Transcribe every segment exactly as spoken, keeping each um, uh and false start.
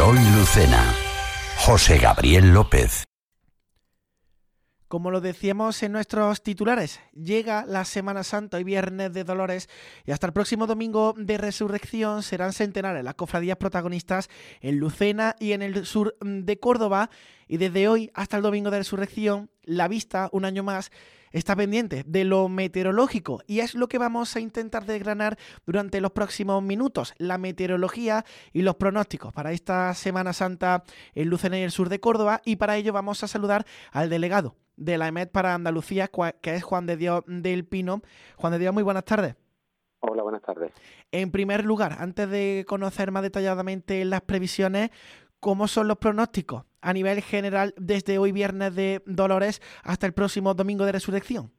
Mariló y Lucena. José Gabriel López. Como lo decíamos en nuestros titulares, llega la Semana Santa y Viernes de Dolores y hasta el próximo domingo de Resurrección serán centenares las cofradías protagonistas en Lucena y en el sur de Córdoba, y desde hoy hasta el domingo de Resurrección la vista, un año más, está pendiente de lo meteorológico, y es lo que vamos a intentar desgranar durante los próximos minutos: la meteorología y los pronósticos para esta Semana Santa en Lucena y el sur de Córdoba. Y para ello vamos a saludar al delegado de la E M E T para Andalucía, que es Juan de Dios del Pino. Juan de Dios, muy buenas tardes. Hola, buenas tardes. En primer lugar, antes de conocer más detalladamente las previsiones, ¿cómo son los pronósticos a nivel general desde hoy Viernes de Dolores hasta el próximo domingo de Resurrección?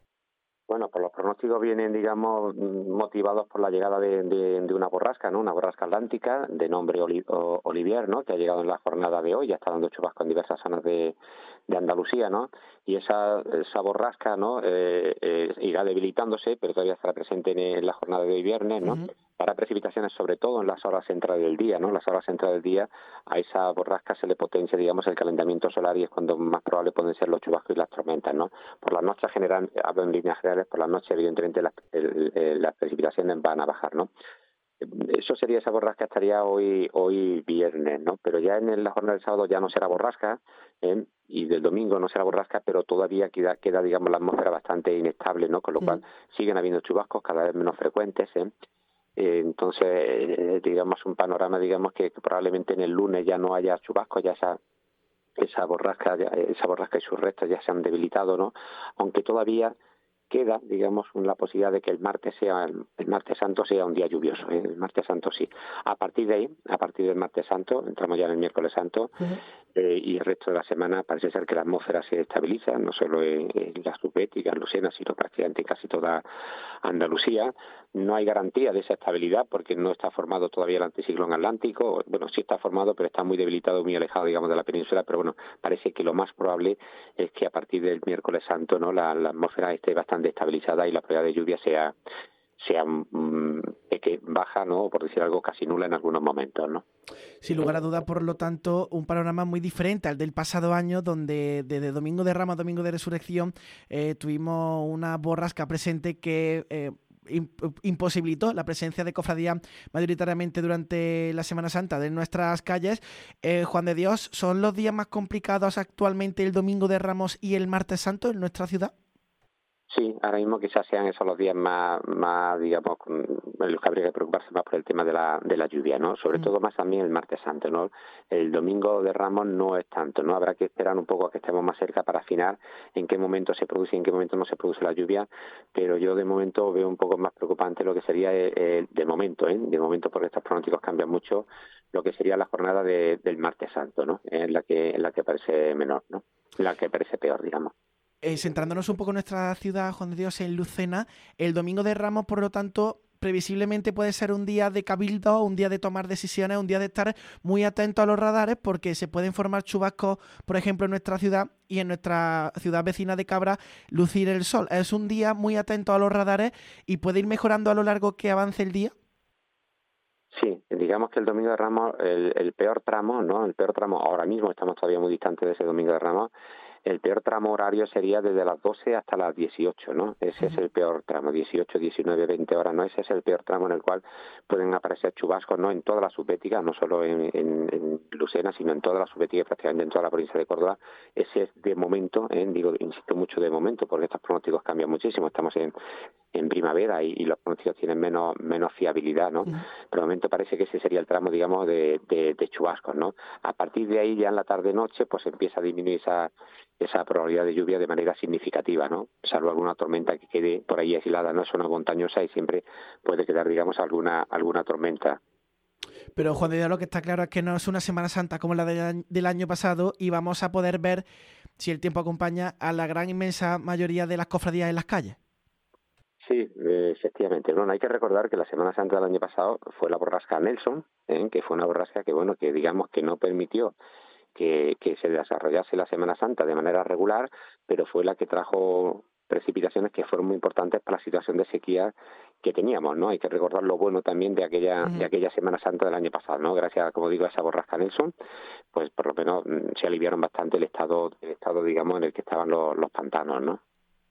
Bueno, pues los pronósticos vienen, digamos, motivados por la llegada de, de, de una borrasca, ¿no? Una borrasca atlántica de nombre Oli, o, Olivier, ¿no? Que ha llegado en la jornada de hoy, ya está dando chubascos en diversas zonas de, de Andalucía, ¿no? Y esa, esa borrasca, ¿no? Eh, eh, irá debilitándose, pero todavía estará presente en, en la jornada de hoy viernes, ¿no? Uh-huh. Para precipitaciones sobre todo en las horas centrales del día, ¿no? Las horas centrales del día, a esa borrasca se le potencia, digamos, el calentamiento solar, y es cuando más probable pueden ser los chubascos y las tormentas, ¿no? Por las noches general, hablo en líneas generales, por las noches evidentemente las, el, el, las precipitaciones van a bajar, ¿no? Eso sería, esa borrasca estaría hoy hoy viernes, ¿no? Pero ya en la jornada del sábado ya no será borrasca, ¿eh? Y del domingo no será borrasca, pero todavía queda, queda, digamos, la atmósfera bastante inestable, ¿no? Con lo cual mm. siguen habiendo chubascos cada vez menos frecuentes, ¿eh? Eh, entonces, eh, digamos, un panorama, digamos, que, que probablemente en el lunes ya no haya chubascos, ya esa esa borrasca, esa borrasca y sus restos ya se han debilitado, ¿no? Aunque todavía queda, digamos, la posibilidad de que el martes sea el, el martes santo sea un día lluvioso, ¿eh? El martes santo sí. A partir de ahí, a partir del martes santo, entramos ya en el miércoles santo, uh-huh. eh, y el resto de la semana parece ser que la atmósfera se estabiliza, no solo en, en las subbéticas, Lucena, sino prácticamente en casi toda Andalucía. No hay garantía de esa estabilidad porque no está formado todavía el anticiclón atlántico. Bueno, sí está formado, pero está muy debilitado, muy alejado, digamos, de la península. Pero bueno, parece que lo más probable es que a partir del miércoles santo, ¿no? La, la atmósfera esté bastante estabilizada y la probabilidad de lluvia sea sea mmm, que baja, ¿no? Por decir algo, casi nula en algunos momentos, ¿no? Sin lugar a duda, por lo tanto, un panorama muy diferente al del pasado año, donde desde Domingo de Ramos a Domingo de Resurrección eh, tuvimos una borrasca presente que eh, imposibilitó la presencia de cofradías mayoritariamente durante la Semana Santa de nuestras calles. Eh, Juan de Dios, ¿son los días más complicados actualmente el Domingo de Ramos y el Martes Santo en nuestra ciudad? Sí, ahora mismo quizás sean esos los días más, más digamos, en los que habría que preocuparse más por el tema de la de la lluvia, ¿no? Sobre mm. todo más también el martes santo, ¿no? El domingo de Ramos no es tanto, ¿no? Habrá que esperar un poco a que estemos más cerca para afinar en qué momento se produce y en qué momento no se produce la lluvia, pero yo de momento veo un poco más preocupante lo que sería el, el, de momento, ¿eh? De momento, porque estos pronósticos cambian mucho, lo que sería la jornada de, del martes santo, ¿no? En la que en la que parece menor, ¿no? En la que parece peor, digamos. Eh, centrándonos un poco en nuestra ciudad, Juan de Dios, en Lucena, el Domingo de Ramos, por lo tanto, previsiblemente puede ser un día de cabildo, un día de tomar decisiones, un día de estar muy atento a los radares, porque se pueden formar chubascos, por ejemplo, en nuestra ciudad y en nuestra ciudad vecina de Cabra, lucir el sol. Es un día muy atento a los radares y puede ir mejorando a lo largo que avance el día. Sí, digamos que el Domingo de Ramos, el, el peor tramo, ¿no? El peor tramo, ahora mismo estamos todavía muy distantes de ese Domingo de Ramos. El peor tramo horario sería desde las doce hasta las dieciocho, ¿no? Ese uh-huh. es el peor tramo, dieciocho, diecinueve, veinte horas, ¿no? Ese es el peor tramo en el cual pueden aparecer chubascos, ¿no? En todas las subbéticas, no solo en, en, en Lucena, sino en todas las subbéticas, prácticamente en toda la provincia de Córdoba. Ese es de momento, ¿eh? Digo, insisto mucho de momento, porque estos pronósticos cambian muchísimo. Estamos en, en primavera y, y los pronósticos tienen menos menos fiabilidad, ¿no? Uh-huh. Pero de momento parece que ese sería el tramo, digamos, de, de, de chubascos, ¿no? A partir de ahí, ya en la tarde-noche, pues empieza a disminuir esa esa probabilidad de lluvia de manera significativa, ¿no? Salvo alguna tormenta que quede por ahí aislada, no es zona montañosa y siempre puede quedar, digamos, alguna alguna tormenta. Pero, Juan de Dios, lo que está claro es que no es una Semana Santa como la de, del año pasado, y vamos a poder ver, si el tiempo acompaña, a la gran inmensa mayoría de las cofradías en las calles. Sí, eh, efectivamente. Bueno, hay que recordar que la Semana Santa del año pasado fue la borrasca Nelson, ¿eh? Que fue una borrasca que, bueno, que digamos que no permitió Que, que se desarrollase la Semana Santa de manera regular, pero fue la que trajo precipitaciones que fueron muy importantes para la situación de sequía que teníamos, ¿no? Hay que recordar lo bueno también de aquella uh-huh. de aquella Semana Santa del año pasado, ¿no? Gracias, como digo, a esa borrasca Nelson, pues por lo menos se aliviaron bastante el estado, el estado digamos, en el que estaban los, los pantanos, ¿no?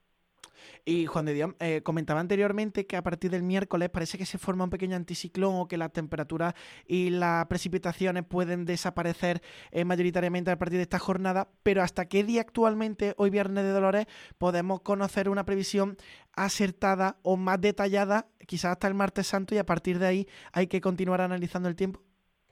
Y Juan de Dios, eh, comentaba anteriormente que a partir del miércoles parece que se forma un pequeño anticiclón o que las temperaturas y las precipitaciones pueden desaparecer eh, mayoritariamente a partir de esta jornada, pero ¿hasta qué día actualmente, hoy Viernes de Dolores, podemos conocer una previsión acertada o más detallada, quizás hasta el martes santo, y a partir de ahí hay que continuar analizando el tiempo?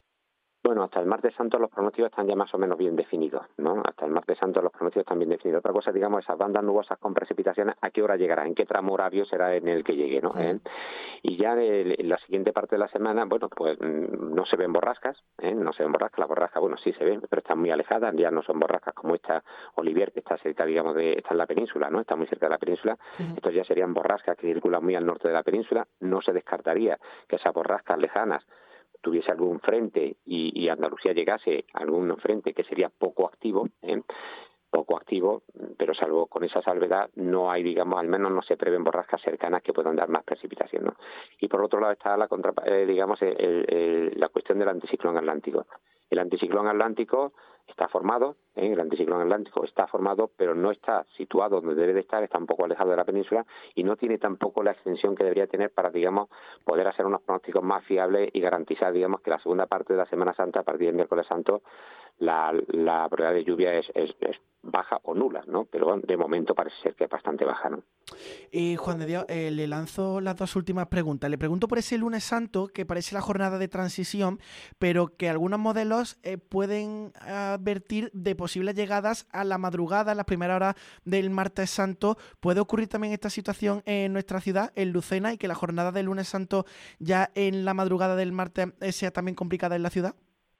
Bueno, hasta el martes santo los pronósticos están ya más o menos bien definidos, ¿no? Hasta el martes santo los pronósticos están bien definidos. Otra cosa, digamos, esas bandas nubosas con precipitaciones, ¿a qué hora llegará? ¿En qué tramo horario será en el que llegue, no? ¿Eh? Y ya en la siguiente parte de la semana, bueno, pues no se ven borrascas, ¿eh? No se ven borrascas. Las borrascas, bueno, sí se ven, pero están muy alejadas. Ya no son borrascas como esta Olivier, que está cerca, digamos, de está en la península, ¿no? Está muy cerca de la península. Uh-huh. Estos ya serían borrascas que circulan muy al norte de la península. No se descartaría que esas borrascas lejanas tuviese algún frente y, y Andalucía llegase a algún frente que sería poco activo, ¿eh? poco activo, pero salvo con esa salvedad no hay, digamos, al menos no se prevén borrascas cercanas que puedan dar más precipitación, ¿no? Y por otro lado está la contra, eh, digamos, el, el, la cuestión del anticiclón atlántico. El anticiclón atlántico está formado, ¿eh? el anticiclón atlántico está formado, pero no está situado donde debe de estar, está un poco alejado de la península y no tiene tampoco la extensión que debería tener para, digamos, poder hacer unos pronósticos más fiables y garantizar, digamos, que la segunda parte de la Semana Santa, a partir del miércoles santo, la, la probabilidad de lluvia es, es, es baja o nula, ¿no? Pero bueno, de momento parece ser que es bastante baja, ¿no? Y Juan de Dios, eh, le lanzo las dos últimas preguntas. Le pregunto por ese lunes santo, que parece la jornada de transición, pero que algunos modelos eh, pueden advertir de posibles llegadas a la madrugada, a las primeras horas del martes santo. ¿Puede ocurrir también esta situación en nuestra ciudad, en Lucena, y que la jornada del lunes santo ya en la madrugada del martes sea también complicada en la ciudad?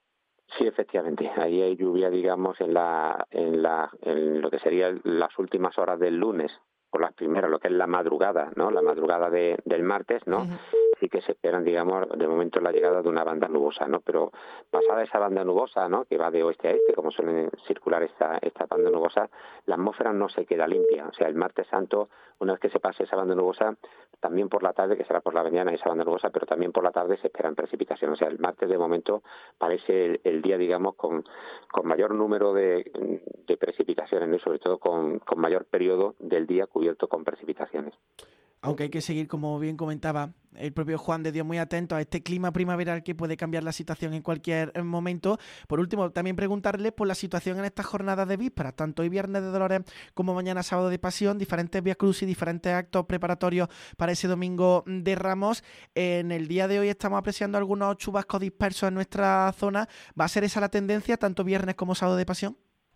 Sí, efectivamente. Ahí hay lluvia, digamos, en la, en la, en lo que serían las últimas horas del lunes, por las primeras, lo que es la madrugada, ¿no? La madrugada de, del martes, ¿no? Uh-huh. Sí que se esperan, digamos, de momento la llegada de una banda nubosa, ¿no? Pero pasada esa banda nubosa, ¿no? Que va de oeste a este, como suelen circular esta, esta banda nubosa, la atmósfera no se queda limpia. O sea, el martes santo, una vez que se pase esa banda nubosa, también por la tarde, que será por la mañana esa banda nubosa, pero también por la tarde se esperan precipitaciones. O sea, el martes de momento parece el, el día, digamos, con, con mayor número de, de precipitaciones, ¿no? Sobre todo con, con mayor periodo del día cubierto con precipitaciones. Aunque hay que seguir, como bien comentaba el propio Juan de Dios, muy atento a este clima primaveral que puede cambiar la situación en cualquier momento. Por último, también preguntarle por la situación en estas jornadas de vísperas, tanto hoy Viernes de Dolores como mañana Sábado de Pasión, diferentes Vía Crucis y diferentes actos preparatorios para ese Domingo de Ramos. En el día de hoy estamos apreciando algunos chubascos dispersos en nuestra zona. ¿Va a ser esa la tendencia, tanto Viernes como Sábado de Pasión?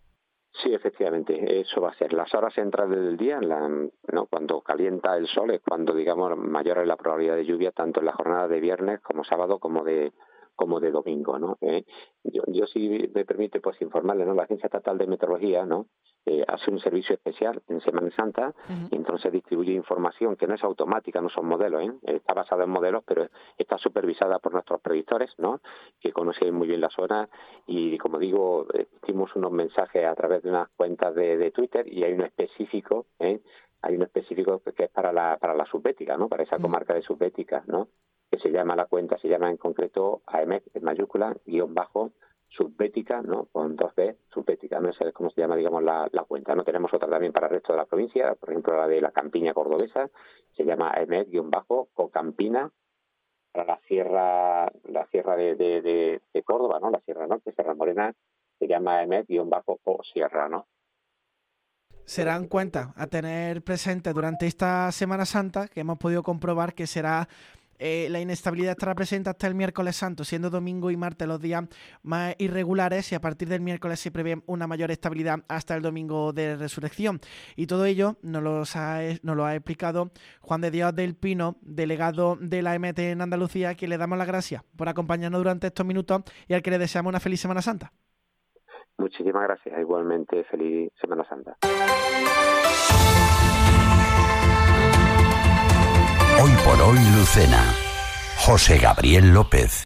Sí, efectivamente, eso va a ser. Las horas centrales del día, la, ¿no? cuando calienta el sol, es cuando, digamos, mayor es la probabilidad de lluvia, tanto en la jornada de viernes como sábado como de como de domingo, ¿no? Eh, yo, yo si me permite, pues informarle, ¿no? La Agencia Estatal de Meteorología, ¿no? Eh, hace un servicio especial en Semana Santa, uh-huh. y entonces distribuye información que no es automática, no son modelos, ¿eh? Está basada en modelos, pero está supervisada por nuestros predictores, ¿no? Que conocen muy bien la zona y, como digo, hicimos unos mensajes a través de unas cuentas de, de Twitter y hay uno específico, ¿eh? Hay uno específico que es para la para la subbética, ¿no? Para esa uh-huh. comarca de subbética, ¿no? Que se llama la cuenta, se llama en concreto A M E C, en mayúscula, guión bajo, subbética, ¿no? Con dos B, subbética, no sé cómo se llama, digamos, la, la cuenta, ¿no? Tenemos otra también para el resto de la provincia, por ejemplo, la de la Campiña cordobesa, se llama A M E C, guión bajo, Cocampina, para la sierra, la sierra de, de, de, de Córdoba, ¿no? La Sierra Norte, Sierra Morena, se llama A M E C, guión bajo, o Sierra, ¿no? Serán cuentas a tener presentes durante esta Semana Santa, que hemos podido comprobar que será eh, la inestabilidad estará presente hasta el miércoles santo, siendo domingo y martes los días más irregulares, y a partir del miércoles se prevé una mayor estabilidad hasta el domingo de resurrección. Y todo ello nos lo ha, nos lo ha explicado Juan de Dios del Pino, delegado de la A M E T en Andalucía, a quien le damos las gracias por acompañarnos durante estos minutos y al que le deseamos una feliz Semana Santa. Muchísimas gracias, igualmente feliz Semana Santa. Hoy por hoy Lucena. José Gabriel López.